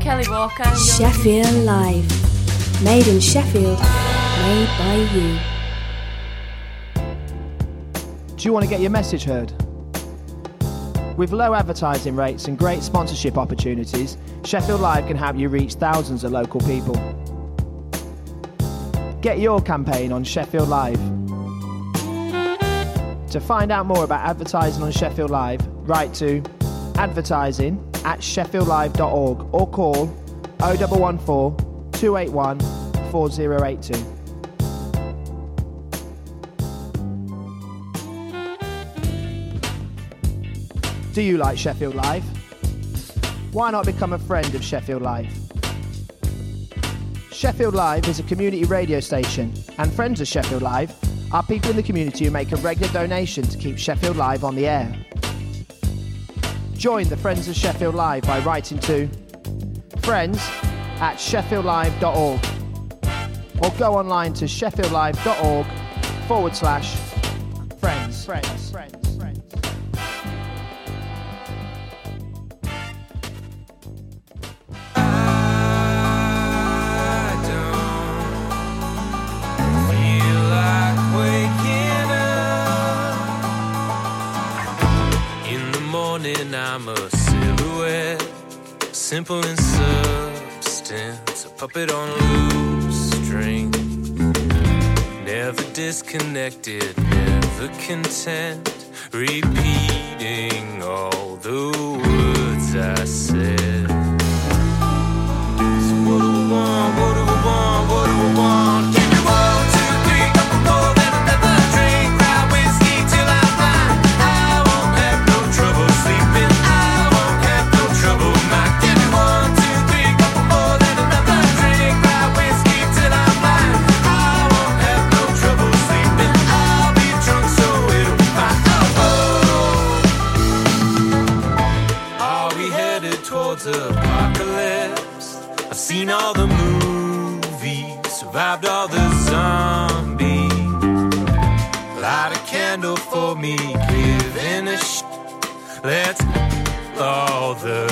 Kelly Walker. Sheffield Live. Made in Sheffield. Made by you. Do you want to get your message heard? With low advertising rates and great sponsorship opportunities, Sheffield Live can help you reach thousands of local people. Get your campaign on Sheffield Live. To find out more about advertising on Sheffield Live, write to advertising@sheffieldlive.org or call 0114 281 4082. Do you like Sheffield Live? Why not become a friend of Sheffield Live? Sheffield Live is a community radio station, and friends of Sheffield Live are people in the community who make a regular donation to keep Sheffield Live on the air. Join the Friends of Sheffield Live by writing to friends@sheffieldlive.org or go online to sheffieldlive.org/friends. I'm a silhouette, simple in substance, a puppet on a loose string. Never disconnected, never content, repeating all the words I said. So what do I want, what do I want, what do I want? Give me 1, 2, 3, couple more than another drink, cry whiskey till I'm blind. I won't have no trouble sleeping. Apocalypse. I've seen all the movies, survived all the zombies. Light a candle for me, giving a let's all the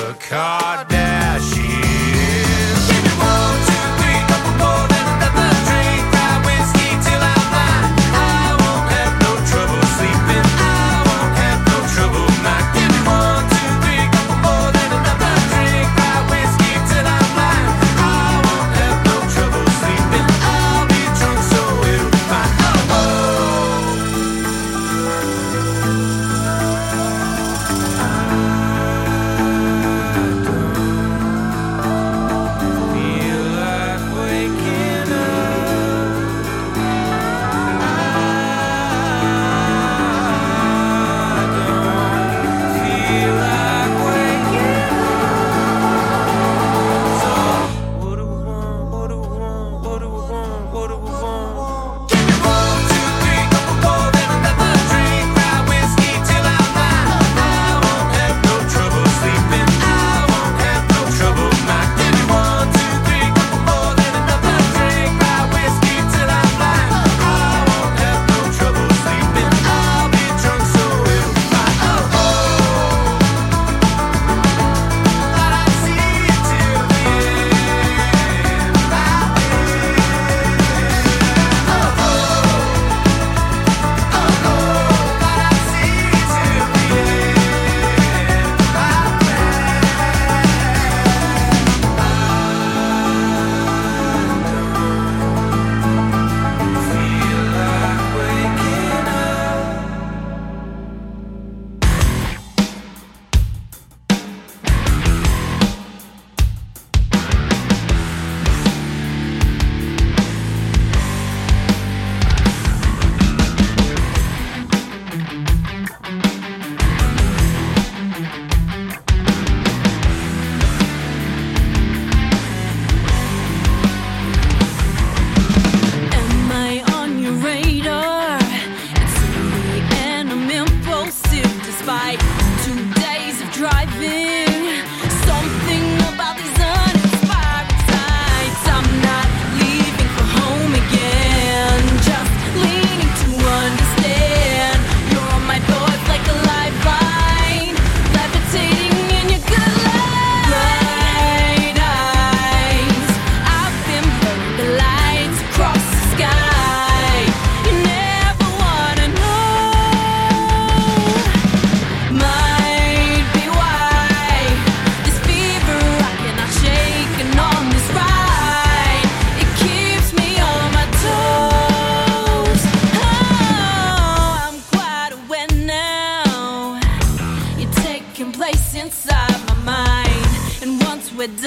Kardashians. Give me 1, 2, 3, couple more than another drink, cry whiskey till I'm blind. I won't have no trouble sleeping. I won't have no trouble not. Give me 1, 2, 3, couple more than another drink, cry whiskey till I'm blind. I won't have no trouble sleeping. I'll be drunk so it'll be fine.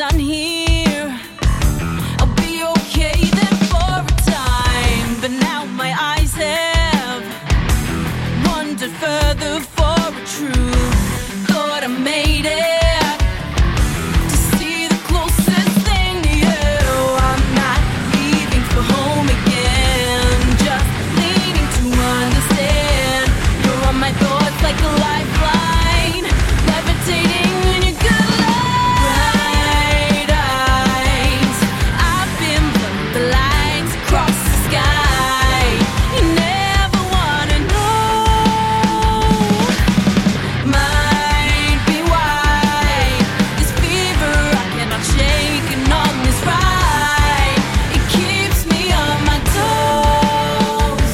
done here. I'll be okay then for a time, but now my eyes have wandered further for a truth. Thought I made it. Like a lifeline, levitating in your good light. Bright eyes, I've been blurred, the lines across the sky. You never wanna know. Might be why this fever I cannot shake, and on this ride it keeps me on my toes.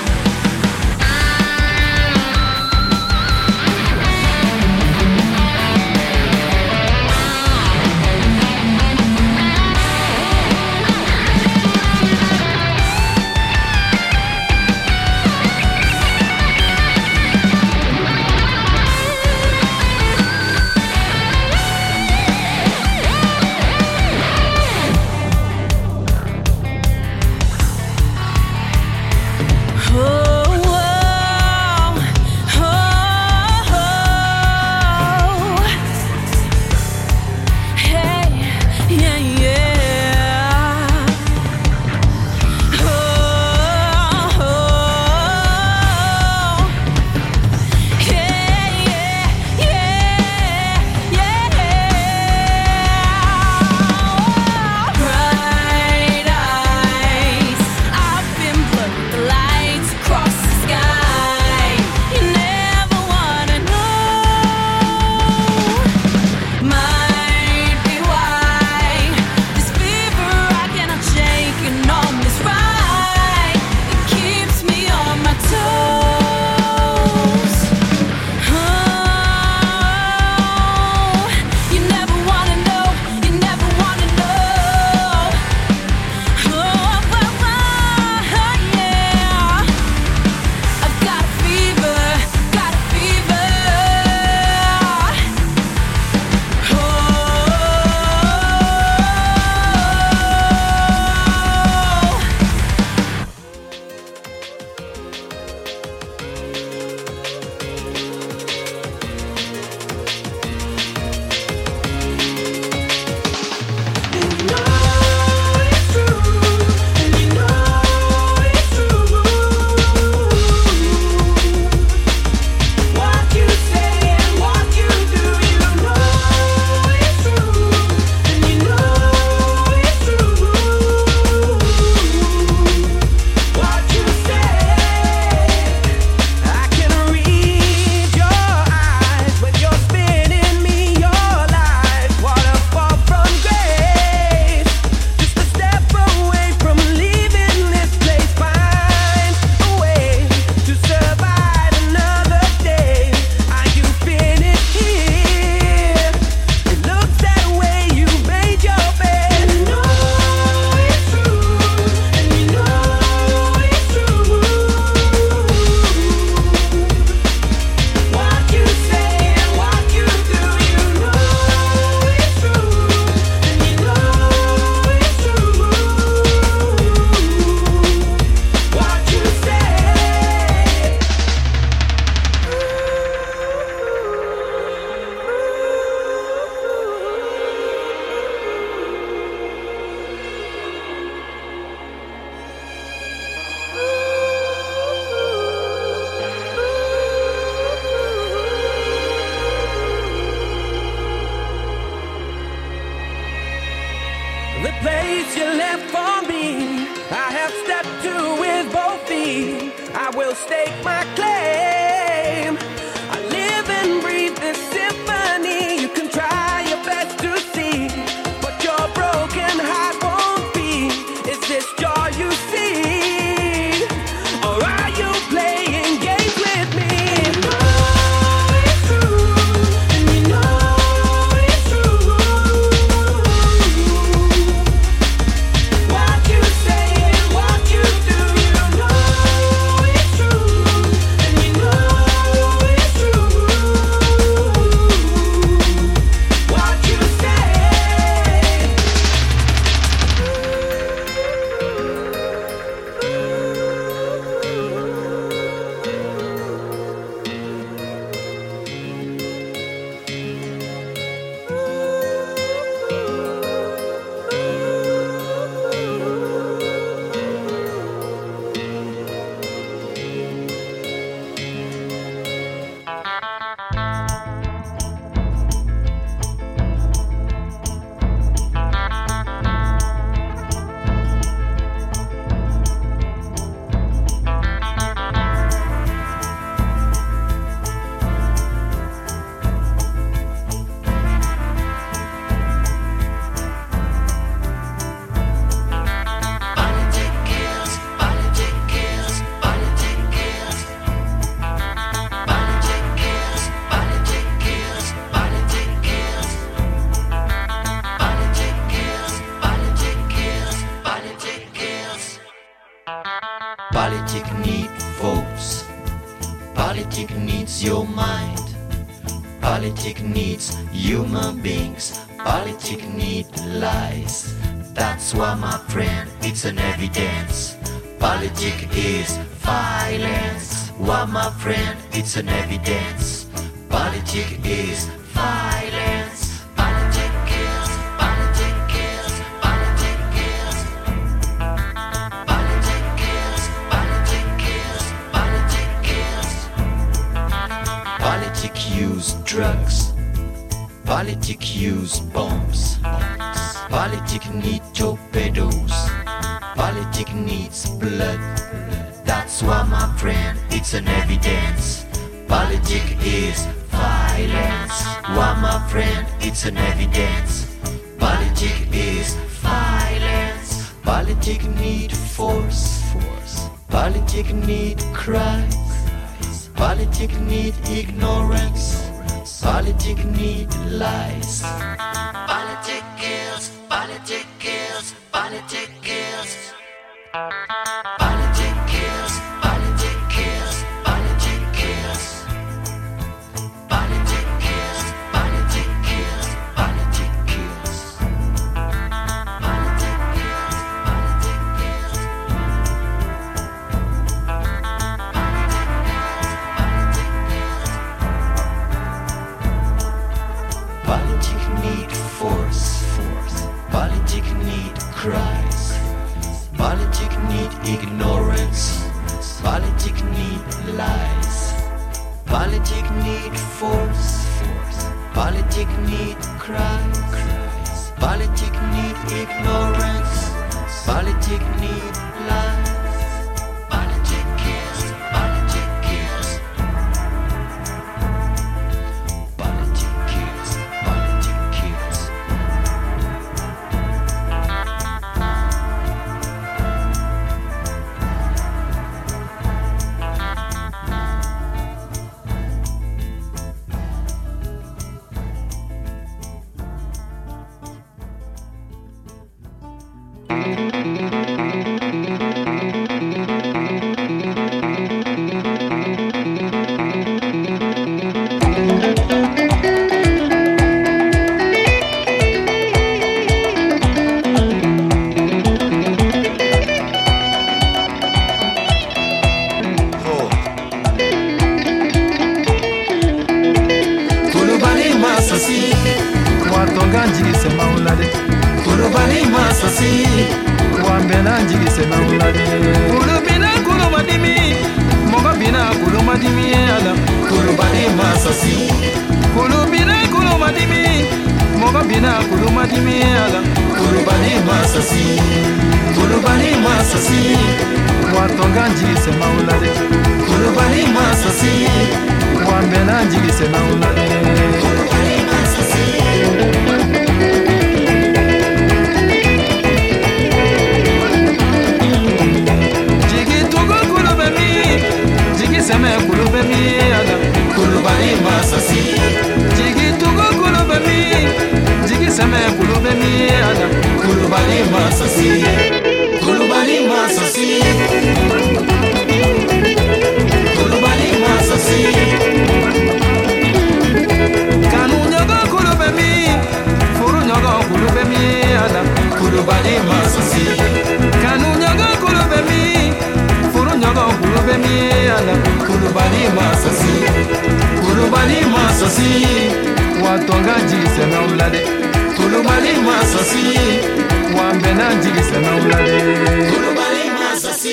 The place you left for me, I have stepped to with both feet. I will stake my claim. I live and breathe this symphony. You can try your best to see, but your broken heart won't be. Is this joy you see, or are you playing games with me? You know it's true, and you know it's true. What you say and what you do, you know it's true, and you know Politics needs votes. Politics needs your mind. Politics needs human beings. Politics needs lies. That's why, my friend, it's an evidence. Politics is violence. Why, my friend, it's an evidence. Politics is violence. Politics kills. Politics kills. Politics kills. Politics kills. Politics kills. Politics kills. Politics use drugs. Politics use bombs. Politics need torpedoes. Politics needs blood. That's why, my friend, it's an evidence. Politics is violence. Why, my friend, it's an evidence. Politics is violence. Politics need force. Politics need cries. Politics need ignorance. Politics need lies. Politics kills. Politics kills. Politics kills. Politics kills. Politics kills. Politics kills. Politics kills. Politics kills. Politics kills. Politics kills. Politics need force. Politics need cries. Politics need ignorance. Politics need lies. Politics need force. Politics need cries. Politics need ignorance. Politics need lies. Politics kills. Politics kills. Politics kills. Politics kills. Kulubali masasi, watonga njigise maulade. Kulubali masasi, wambena njigise maulade. Kulubina kulumadimi, moga bina kulumadimi ala. Kulubali masasi, kulubina kulumadimi, moga bina kulumadimi ala. Kulubali masasi, kulubali masasi, watonga njigise maulade. Kulubali masasi, wambena njigise maulade. Kulubali masasi. Jigi tugo kulubemi, jigi seme kulubemi ala. Kulubali masasi. Jigi tugo kulubemi, jigi seme kulubemi ala. Kulubali masasi. Kulubali masasi. Kulubali masasi. Kanu nyogo kulubemi, furu nyogo kulubemi ala. Kulubali masasi. Kanu nyogo kulubemi, furu nyogo kulubemi ala. Kulubali masasi. Kulubali masasi. Watonga jigise maulade. Kulubali masasi. Wambena jigise maulade. Kulubali masasi.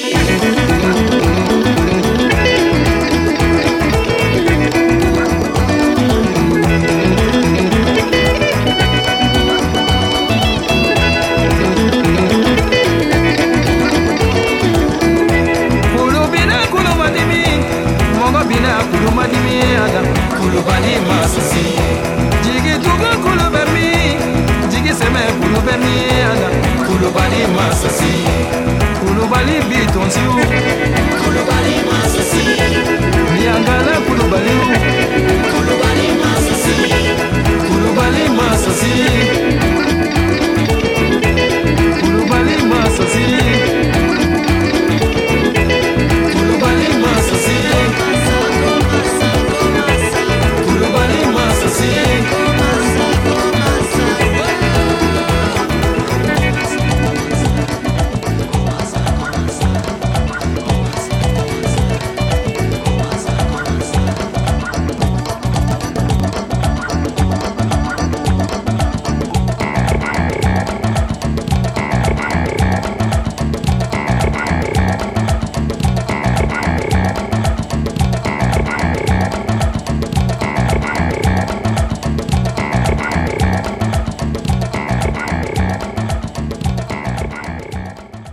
Kulubina kulumadimi, mogo bina kulumadimi ala. Kulubali masasi. Jigi tugo kulubemi, jigi seme kulubemi ala. Kulubali masasi. Kulubali bitonsiu. Kulubali masasi. Miangala kulubali. Kulubali masasi. Kulubali masasi. Kulubali masasi.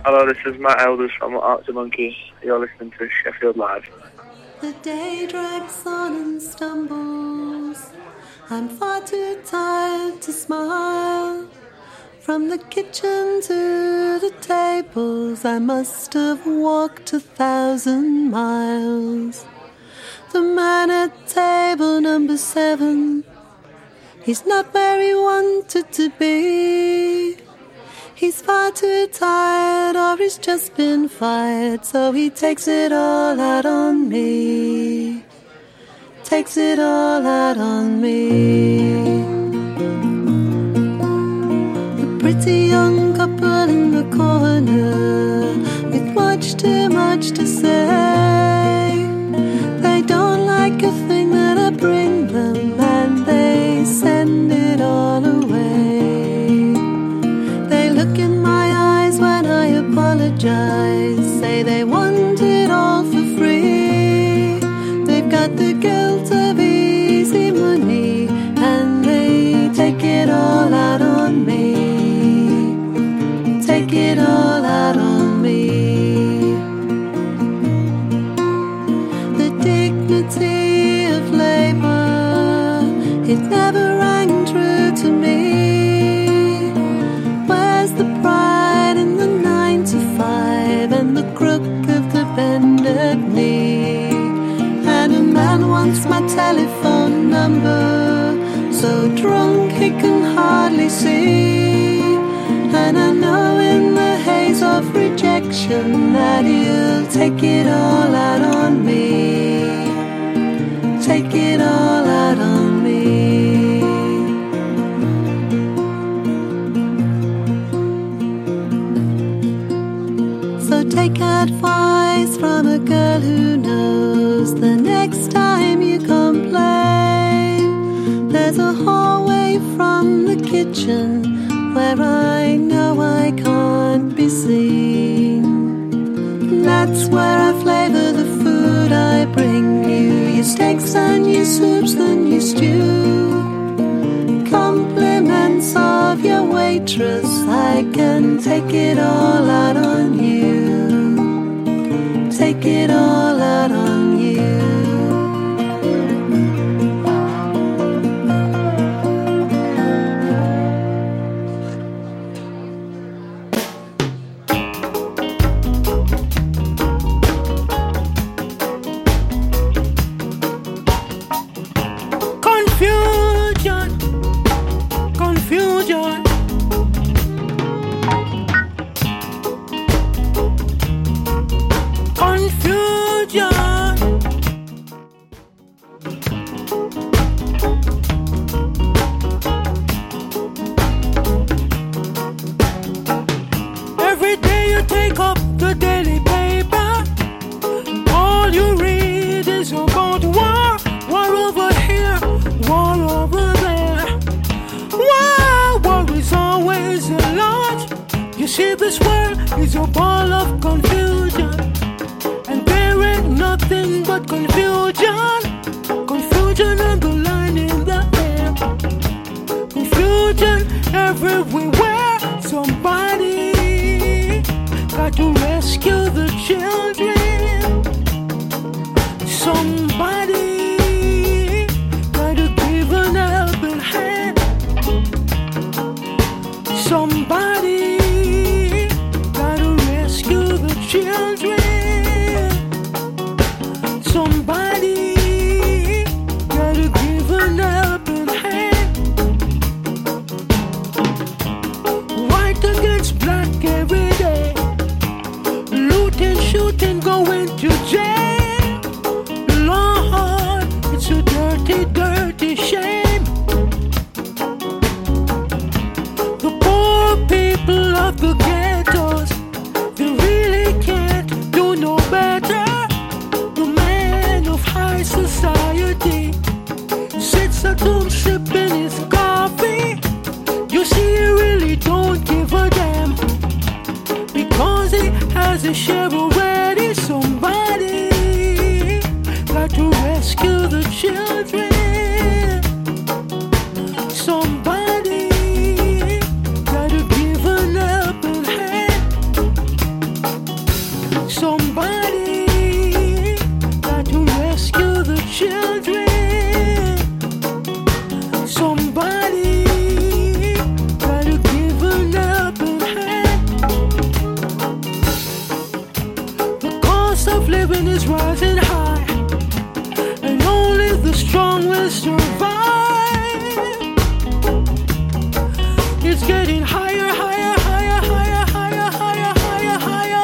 Hello, this is Matt Elders from Arctic Monkey. You're listening to Sheffield Live. The day drags on and stumbles. I'm far too tired to smile. From the kitchen to the tables, I must have walked 1,000 miles. The man at table number 7, he's not where he wanted to be. He's far too tired, or he's just been fired, so he takes it all out on me. Takes it all out on me. The pretty young couple in the corner, with much too much to say. They don't like a thing that I bring them, and they send it all away. They look in my eyes when I apologize, say they want it all for free. They've got the guilt of easy money, and they take it all out on me. Take it all out on me. The dignity of labor, it never rang true to me. Where's the pride in the 9 to 5 and the crook of the bended knee? And a man wants my telephone number, so drunk he can hardly see. And I know in the haze of rejection that he'll take it all out on me. Take it all out on me. So take advice from a girl who knows. The next time you complain, there's a hallway from the kitchen where I know I can't be seen. That's where I flavor the food I bring you. Your steaks and your soups and your stew. Compliments of your waitress, I can take it all out on you. Take it all out on you. Every day you take up the daily paper, all you read is about war. War over here, war over there. War is always a lot. You see, this world is a ball of confusion, and there ain't nothing but confusion. Confusion underlining the air. Confusion everywhere. Somebody got to rescue the children. Somebody got to give an helping hand. Somebody got to rescue the children. Somebody got to give an helping hand. White against black every day. Looting, shooting, going to jail. Lord, it's a dirty, dirty shame. The poor people of the ghettos, they really can't do no better. The man of high society sits at home sipping his coffee. You see, he really don't give a damn, because he has a share already. Somebody got to rescue the children. Somebody got to give an helping hand. is rising high, and only the strong will survive. It's getting higher, higher, higher, higher, higher, higher, higher, higher.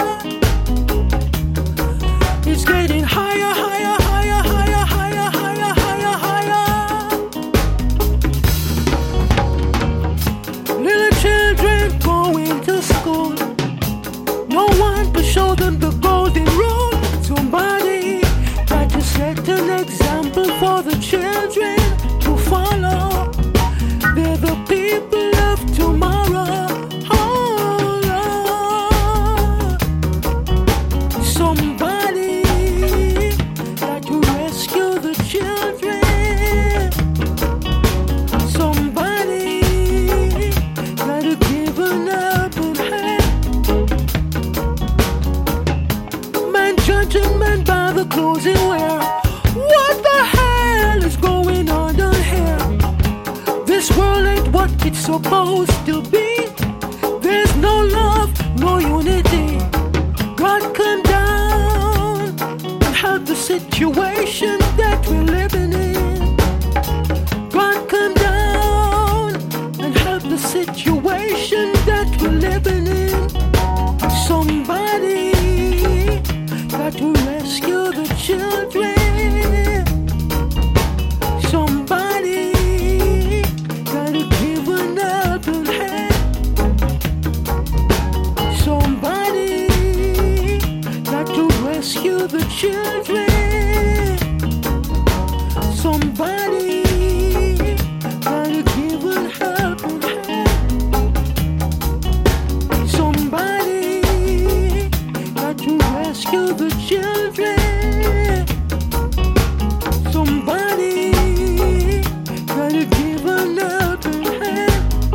It's getting higher, higher, higher, higher, higher, higher, higher, higher. Little children going to school, no one to show them the golden rule. Somebody try to set an example for the children to follow. They're the people of tomorrow. Oh, Lord. Somebody got to rescue the children. Somebody got to give an open hand. Man judging man by the clothes he wear. What the hell is going on down here? This world ain't what it's supposed to be. There's no love, no unity. God come down and help the situation that we're living in. God come down and help the situation that we're living in. Somebody got to rescue the children. Somebody gotta give an open hand. Somebody got to rescue the children. Somebody gotta give an open hand. Somebody got to rescue the children. Somebody gotta give an open hand.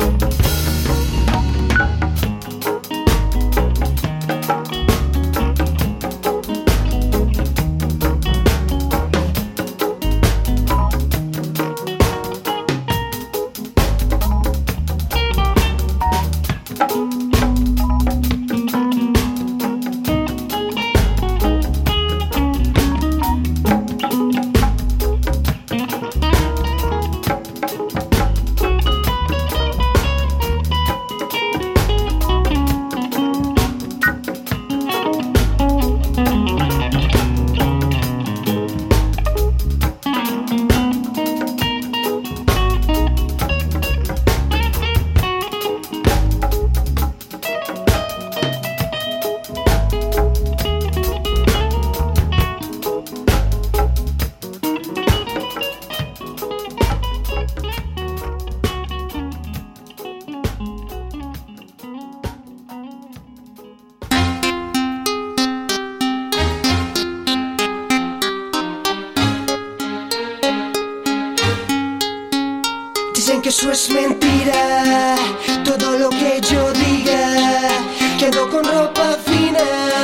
Dicen que eso es mentira, todo lo que yo diga, que ando con ropa fina,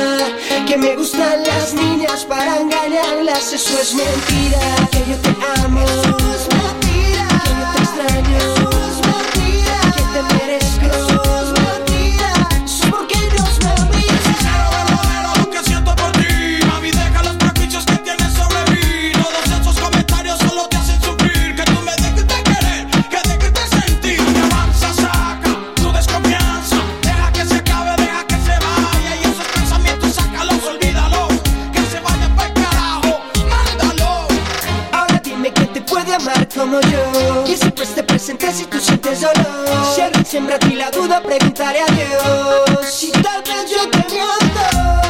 que me gustan las niñas para engañarlas. Eso es mentira, que yo te amo. Eso es mentira, que yo te extraño. Eso es mentira, que te merezco. Eso es mentira, eso es porque Dios me mira. Sincero, verdadero, lo que siento por ti. Mami, deja los prejuicios que tienes sobre mí. Todos esos comentarios solo te hacen sufrir. Que tú me dejes de querer, que dejes de sentir. Que avanza, saca tu desconfianza. Deja que se acabe, deja que se vaya. Y esos pensamientos, sácalos, olvídalos. Que se vayan pa'l carajo, mándalo. Ahora dime que te puede amar como yo, y siempre esté presente si tú sientes dolor. Si alguien siembra a ti la duda, preguntaré a Dios. Si tal vez yo te miento,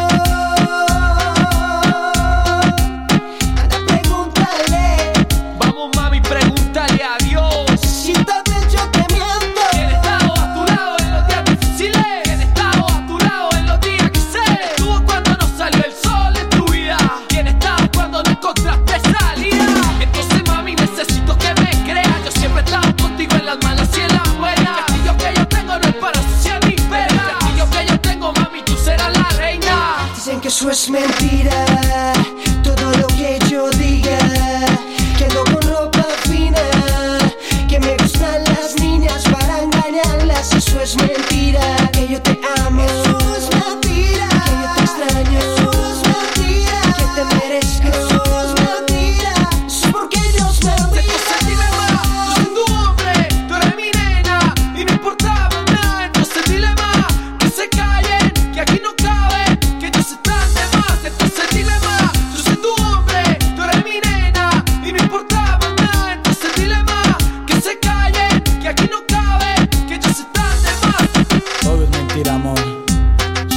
anda, pregúntale. Vamos mami, pregúntale a Dios. Si tal vez yo te miento, ¿Quién estaba a tu lado en los días difíciles? ¿Quién estaba a tu lado en los días que sé? ¿Estuvo cuando no salió el sol en tu vida? ¿Quién estaba cuando no encontraste salida? Entonces mami, necesito que me creas. Yo siempre he estado contigo en las malas y en las buenas. El castillo que yo tengo no es para suciar ni pena. El castillo que yo tengo, mami, tú serás la reina. dicen que eso es mentira, todo lo que yo diga, que ando con ropa fina, que me gustan las niñas para engañarlas. Eso es mentira, que yo te amo. Eso es mentira, que yo te extraño. Eso es mentira, que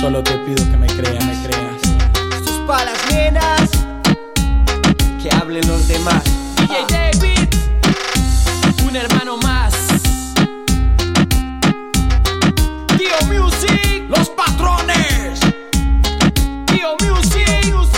Solo te pido que me creas, Sus palas nenas, que hablen los demás. DJ David, un hermano más. Tío Music, Los Patrones. Tío Music.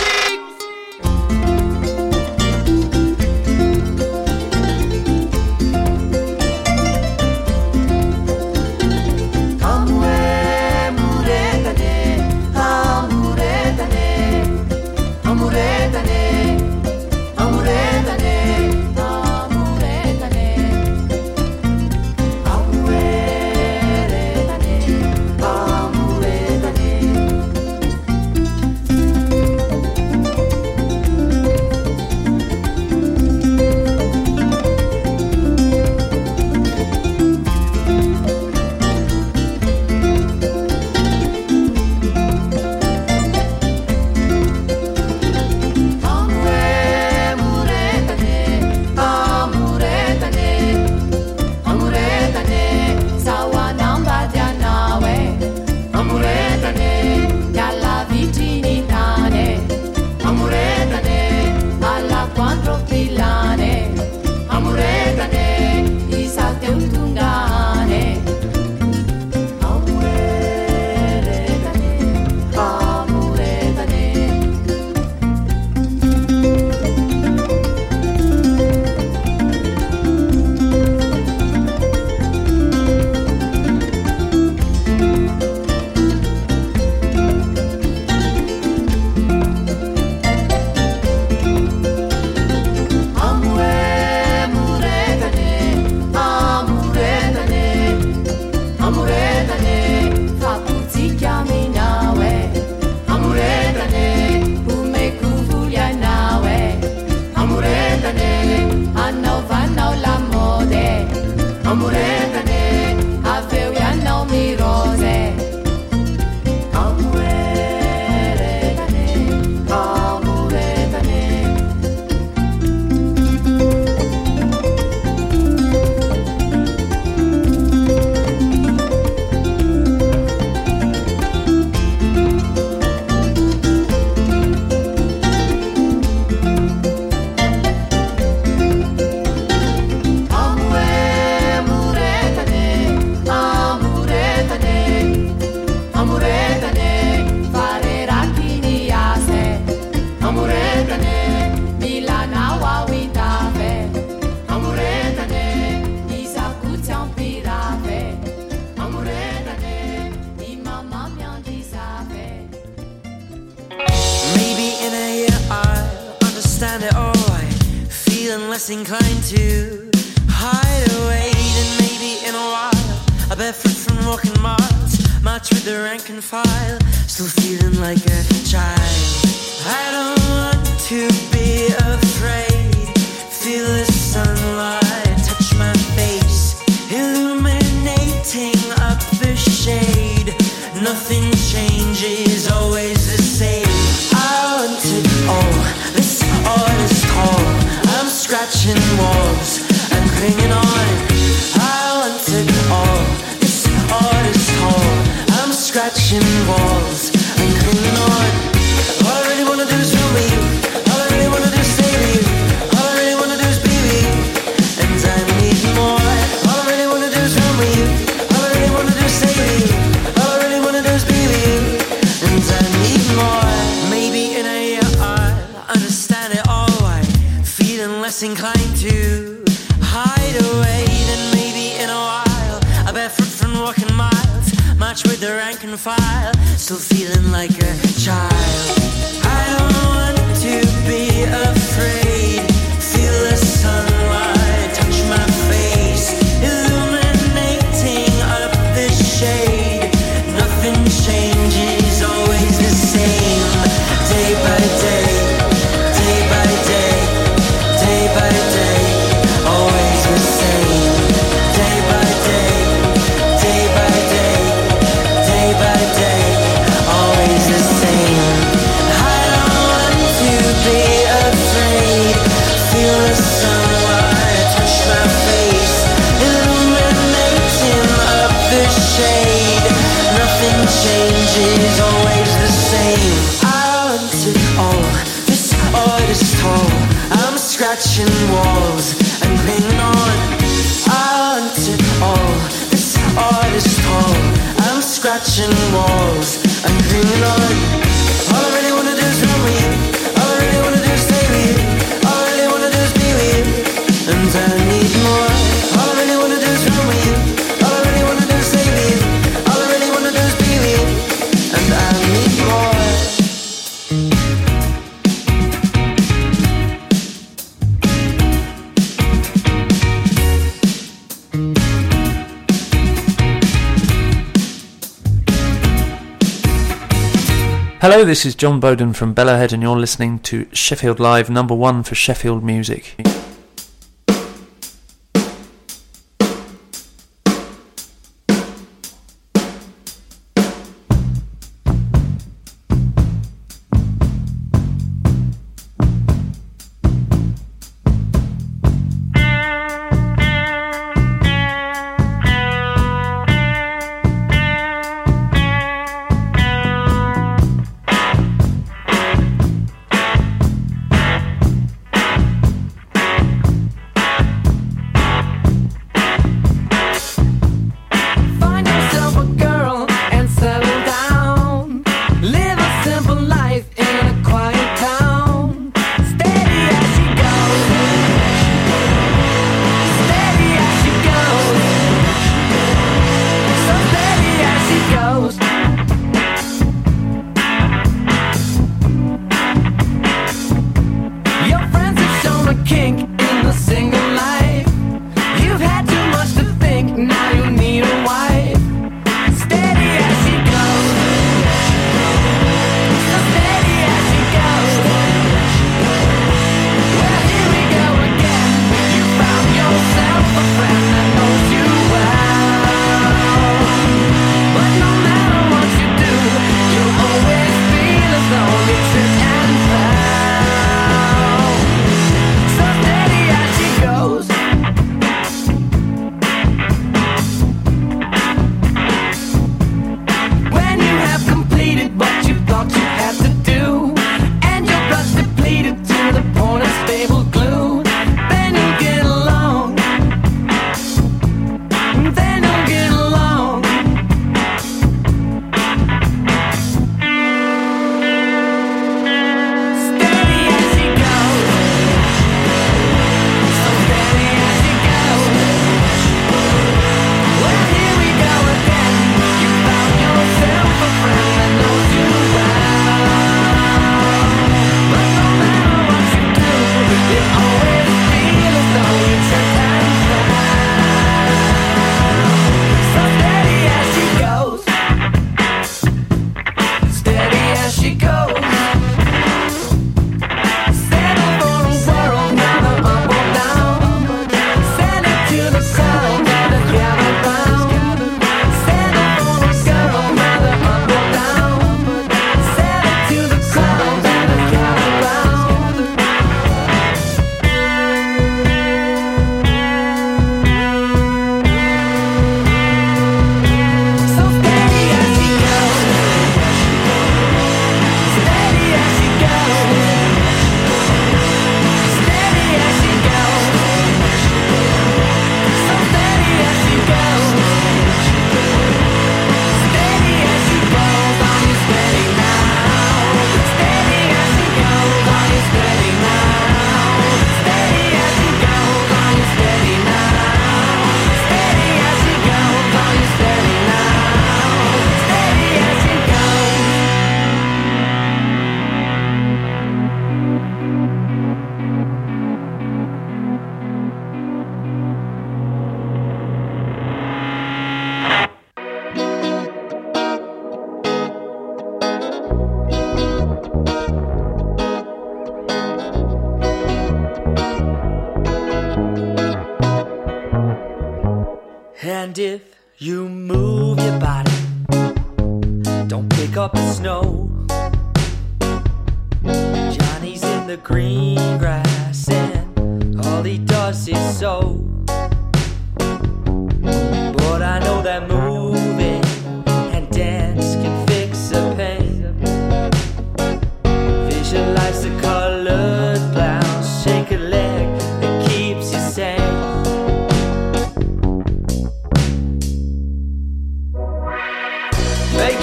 Inclined to hide away, and maybe in a while I barefoot from walking miles, march with the rank and file, still feeling like a child. I don't want to be afraid, feel the sunlight touch my face, illuminating up the shade. Nothing changes, always the same. I want it all, this art is tall, scratching walls and clinging on. I want it all, this art is tall, I'm scratching walls and clinging on. All I really wanna do is feel me, all I really wanna do is stay with you, all I really wanna do is be with you, and I need more. All I really wanna do is feel me, all I really wanna do is stay with you, all I really wanna do is be with you, and I need more. Maybe in a year I'll understand it all, less inclined to hide away. Then maybe in a while I barefoot from walking miles, march with the rank and file, still feeling like a child. I don't want to be afraid, feel the sunlight touch my face, illuminating up the shade. Nothing changes, always the same, day by day, day by day, day by day, always the same. Day by day, day by day, day by day, always the same. I don't want to be afraid, feel the sunlight touch my face, illuminating up the shade. Nothing changes, scratching walls and clinging on. Aren't it all? This art is tall. I'm scratching walls and clinging on. All I really wanna do is run with you. All I really wanna do is stay with you. All I really wanna do is be with you. And I need more. All I really wanna do is run with you. All I really wanna do is stay with you. All I really wanna do is be with you. And I need more. Hello, this is John Bowden from Bellowhead and you're listening to Sheffield Live, #1 for Sheffield music. And if you move your body, don't pick up the snow. Johnny's in the green grass and all he does is sow. But I know that moving and dance can fix a pain. Visualize the colored blouse, shake a leg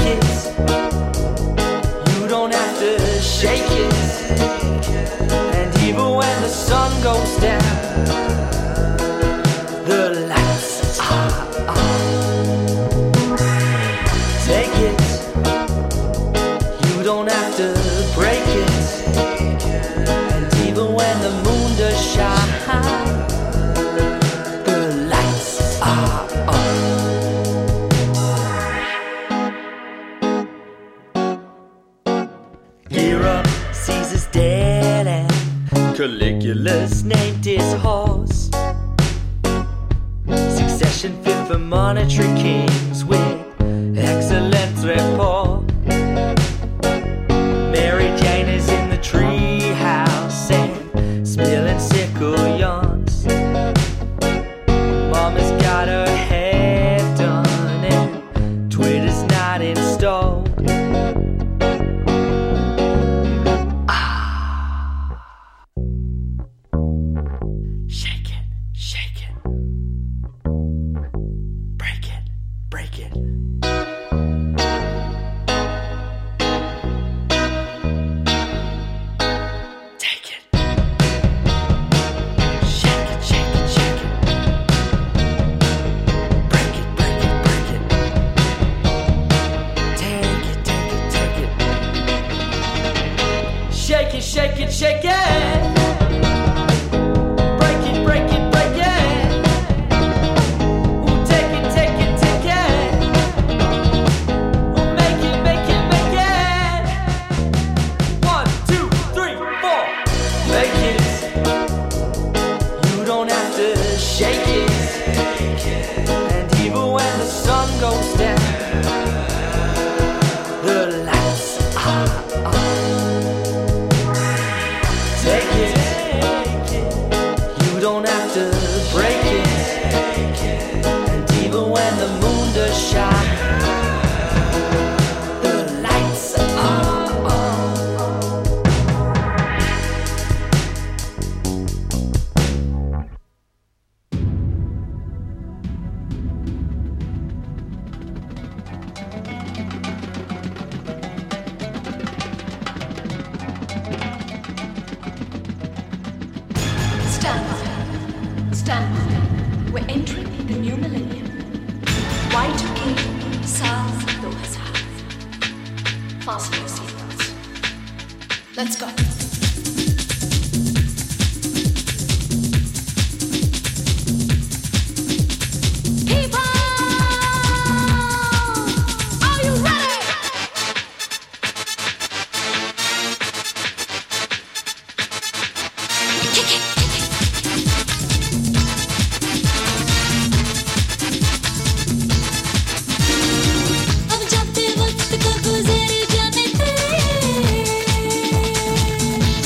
it. You don't have to shake it. And even when the sun goes down, the lights are on. Take it. You don't have to break it. And even when the moon does shine, the lights are on. Gear up, Caesar's dead, and Caligula's named his horse. Succession fit for monetary kings with excellent rapport. Mary Jane is in the tree house and spilling sickle yarns. Mama's got her hair done and Twitter's not installed. Shake it, shake it. Break it, break it. Take it. Shake it, shake it, shake it. Break it, break it, break it. Take it, take it, take it. Shake it, shake it, shake it. Break it, break it, break it. Ooh, take it, take it, take it. Ooh, make it, make it, make it. 1, 2, 3, 4. Make it. You don't have to shake it. And even when the sun goes down, the lights are on. Take it. You don't have to break it. And even when the moon does shine, the lights are on. Stand by. Stand by. We're entering the new millennium. Y2K साल 2000. Fasten your seatbelts. Let's go. People, are you ready? Kick it. अब जाते वक्त को गुजर जाने दे।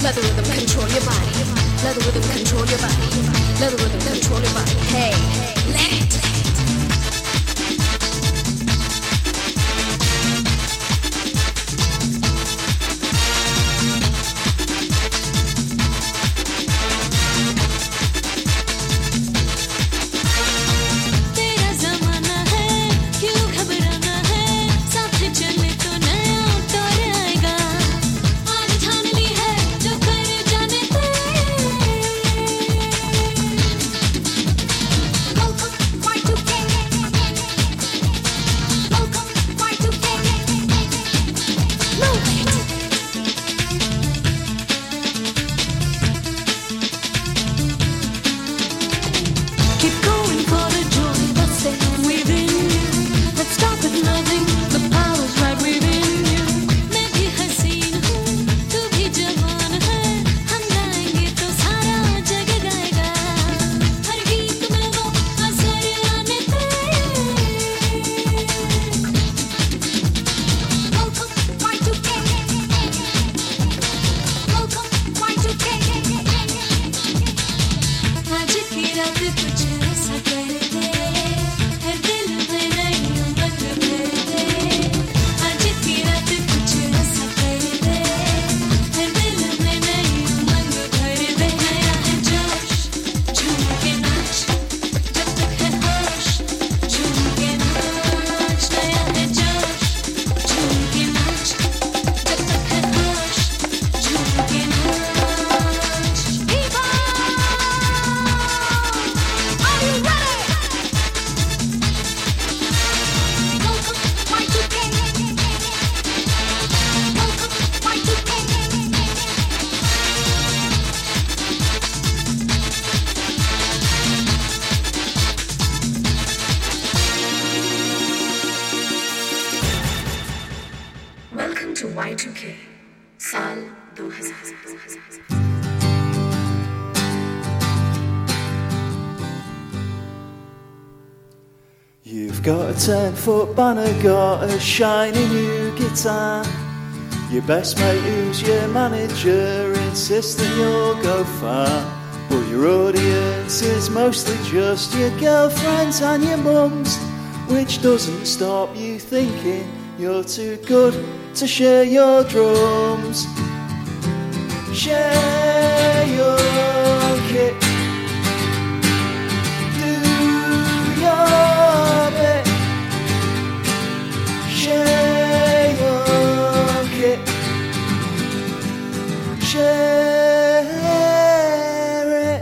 Let the rhythm control your body. Let the rhythm control your body. Let the rhythm control your body. Hey, let it. तेरा ज़माना है, क्यों घबराना है, साथ चले तो नया दौर आएगा। आज ठान ली है, जो कर जाने दे। Welcome, Y2K. Welcome, Y2K. Move it. Keep going for the joy that's there within you. Let's stop at nothing. The power's right within you. मैं भी हसीन हूँ, तू भी जवान है. हम गाएंगे तो सारा जग गाएगा. हर गीत में वो असर आने दे. Welcome, Y2K. Welcome, Y2K. आज की रात कुछ ऐसा कर दे, हर दिल में नई उमंग भर दे। आज की रात कुछ ऐसा कर दे, हर दिल में नई उमंग भर दे। नया है जोश, झूम के नाच, जब तक है होश, झूम के नाच। नया है जोश, झूम के नाच, जब तक है होश, झूम के नाच। Viva! Are you ready? Welcome, Y2K. Welcome, Y2K. Welcome to Y2K. साल 2000. You've got a 10-foot banner, got a shiny new guitar. Your best mate who's your manager insists that you'll go far. But your audience is mostly just your girlfriends and your mums, which doesn't stop you thinking you're too good to share your drums. Share your kit. Do your bit. Share your kit. Share it.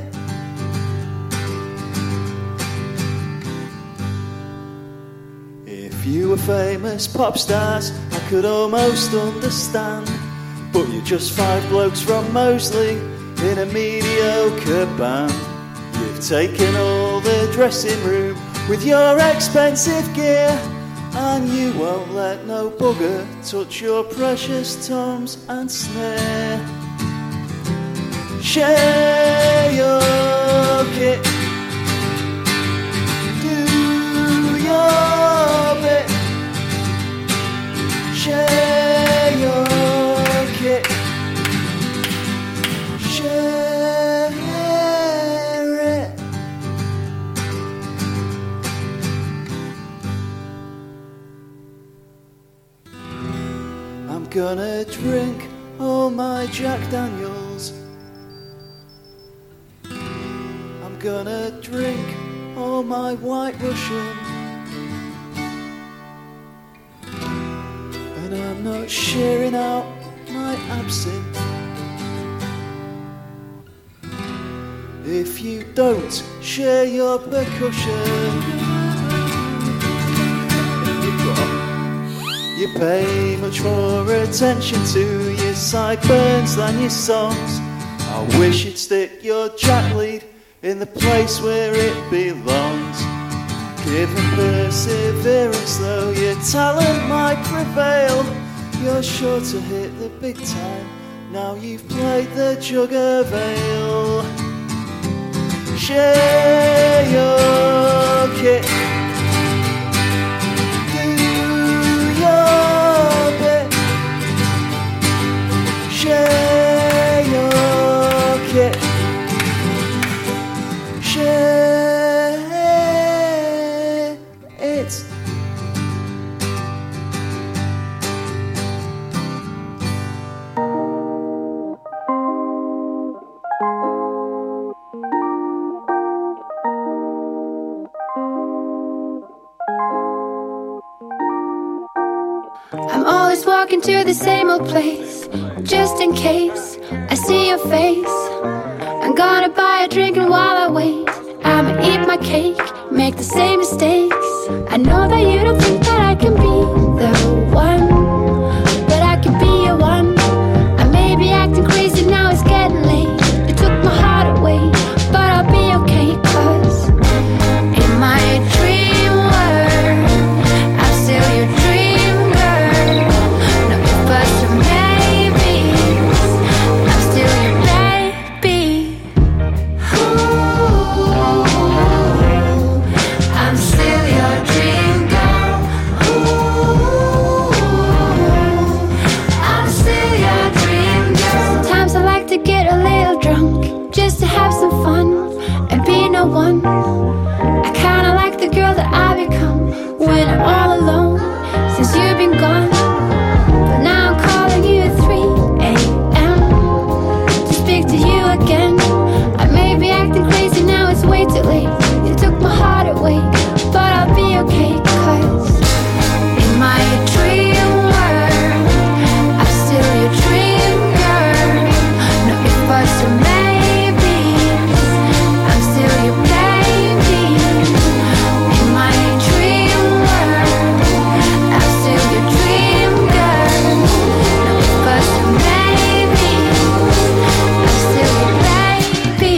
If you were famous pop stars, I could almost understand. But you're just 5 blokes from Moseley in a mediocre band. You've taken all the dressing room with your expensive gear, and you won't let no bugger touch your precious toms and snare. Share your kit. Do your bit. Share your kit. Share it. I'm gonna drink all my Jack Daniels. I'm gonna drink all my White Russian. And I'm not sharing out my absinthe. If you don't share your percussion, you pay much more attention to your sideburns than your songs. I wish you'd stick your jack lead in the place where it belongs. Given perseverance, though, your talent might prevail. You're sure to hit the big time now you've played the jug of ale. Share your kit. Do your bit. Share your always walking to the same old place, just in case I see your face. I'm gonna buy a drink and while I wait, I'ma eat my cake, make the same mistakes. I know that you don't think that I can be the one, but I can be your one. I may be acting crazy, now it's getting late. You took my heart away, but I'll be okay, 'cause in my dream world, I'm still your dream girl. No ifs or maybes, I'm still your baby. Ooh, I'm still your dream girl. Ooh, I'm still your dream girl. Sometimes I like to get a little drunk, just to have some fun and be no one. I kinda like the girl that I become when I'm all alone, since you've been gone. But now I'm calling you at 3 a.m. to speak to you again. I may be acting crazy, now it's way too late. You took my heart away, but I'll be okay, 'cause in my dream world, I'm still your dream girl. No ifs or maybes, I'm still your baby. In my dream world, I'm still your dream girl. No ifs or maybes, I'm still your baby.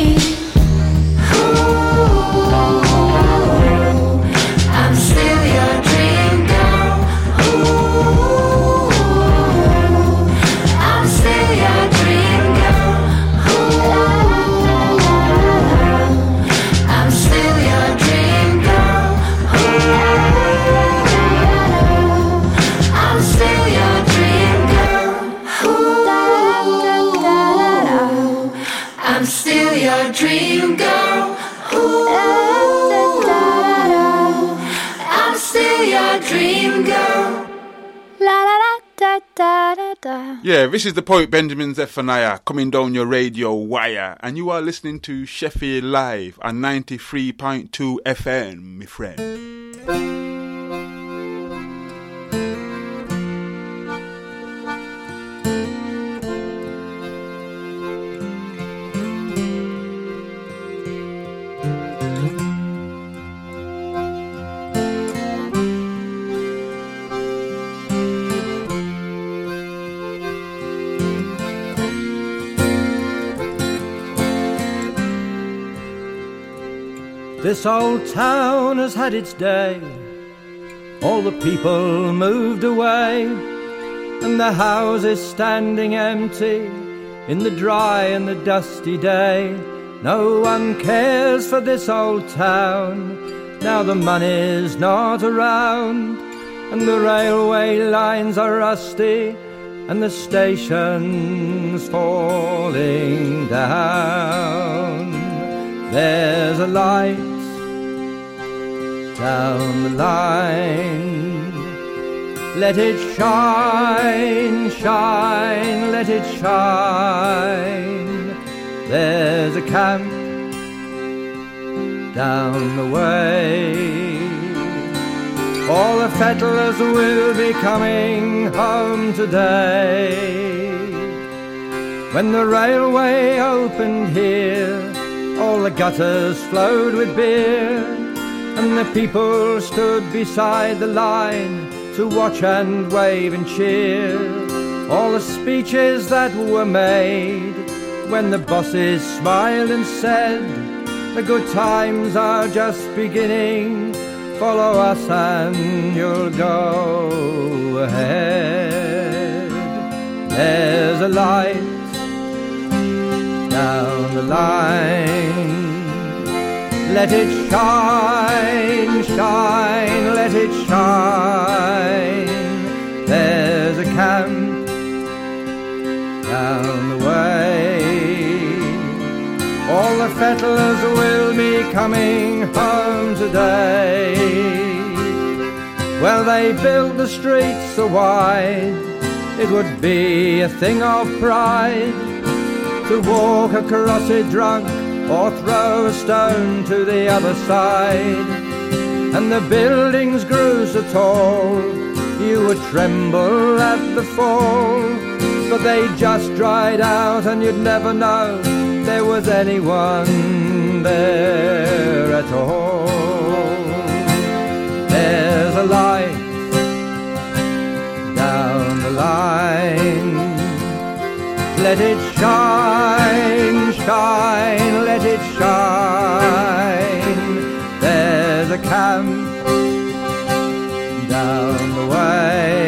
Ooh, I'm still your dream girl. Ooh, I'm still your dream girl. I'm still your dream girl. I'm still your dream girl. I'm still your dream girl. I'm still your dream girl. La la la da da da da. Yeah, this is the poet Benjamin Zephaniah coming down your radio wire, and you are listening to Sheffield Live on 93.2 FM, my friend. This old town has had its day. All the people moved away, and the houses standing empty in the dry and the dusty day. No one cares for this old town, now the money's not around, and the railway lines are rusty, and the station's falling down. There's a light down the line, let it shine, shine, let it shine. There's a camp down the way, all the fettlers will be coming home today. When the railway opened here, all the gutters flowed with beer, and the people stood beside the line to watch and wave and cheer. All the speeches that were made when the bosses smiled and said, the good times are just beginning, follow us and you'll go ahead. There's a light down the line, let it shine, shine, let it shine. There's a camp down the way, all the fettlers will be coming home today. Well, they built the streets so wide, it would be a thing of pride to walk across it drunk or throw a stone to the other side. And the buildings grew so tall, you would tremble at the fall, but they just dried out and you'd never know there was anyone there at all. There's a light down the line, let it shine, shine, let it shine. There's a camp down the way,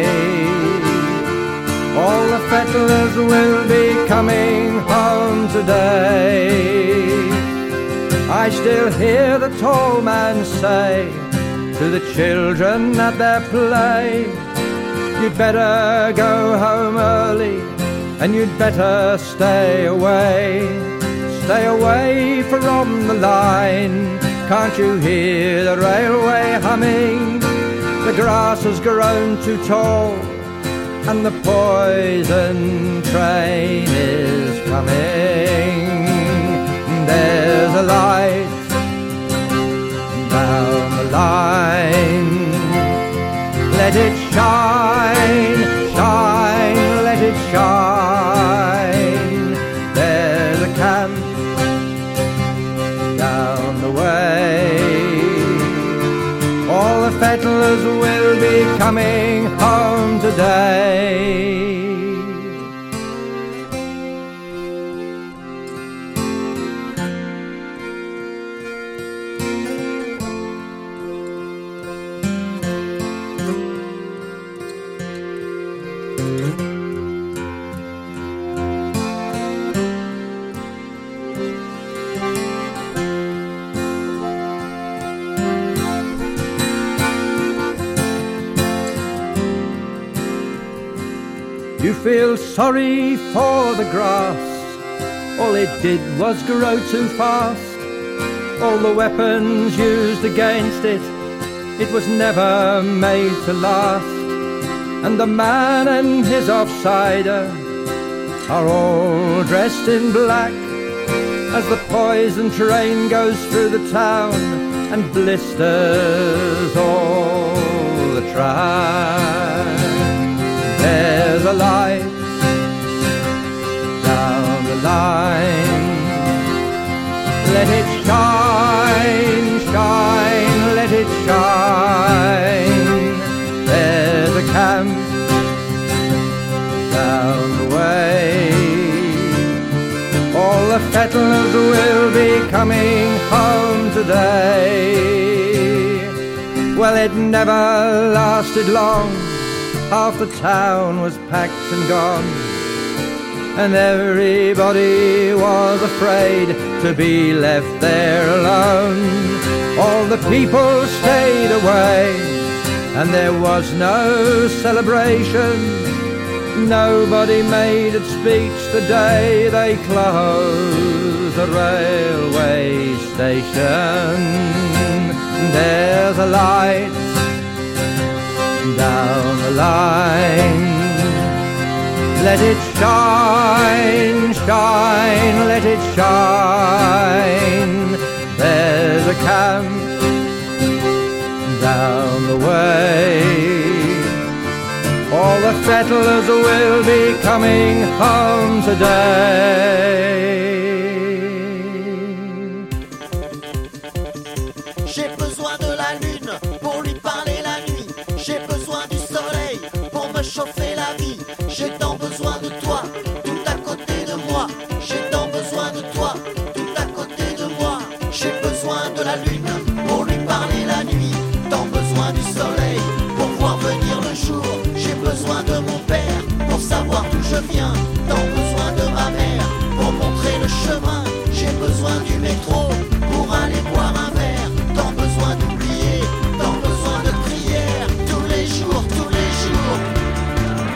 all the fettlers will be coming home today. I still hear the tall man say to the children at their play, you'd better go home early and you'd better stay away from the line. Can't you hear the railway humming? The grass has grown too tall and the poison train is coming. There's a light down the line, let it shine, shine, let it shine. There's a camp down the way, all the fettlers will be coming home today. You feel sorry for the grass, all it did was grow too fast. All the weapons used against it, it was never made to last. And the man and his offsider are all dressed in black, as the poison train goes through the town and blisters all the track. There's a light down the line, let it shine, shine, let it shine. There's a camp down the way, all the fettlers will be coming home today. Well, it never lasted long, half the town was packed and gone, and everybody was afraid to be left there alone. All the people stayed away, and there was no celebration. Nobody made a speech the day they closed the railway station. There's a light down the line, let it shine, shine, let it shine. There's a camp down the way, all the settlers will be coming home today. J'ai besoin de la lune pour lui parler la nuit. J'ai besoin du soleil pour me chauffer la vie. J'ai tant besoin de toi, tout à côté de moi. J'ai tant besoin de toi, tout à côté de moi. J'ai besoin de la lune pour lui parler la nuit. Tant besoin du soleil pour voir venir le jour. J'ai besoin de mon père pour savoir d'où je viens. Tant besoin de ma mère pour montrer le chemin. J'ai besoin du métro pour aller boire un verre. Tant besoin d'oublier, tant besoin de prière. Tous les jours, tous les jours.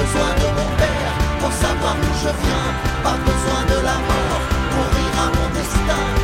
besoin de mon père pour savoir d'où je viens. Pas besoin de la mort pour rire à mon destin.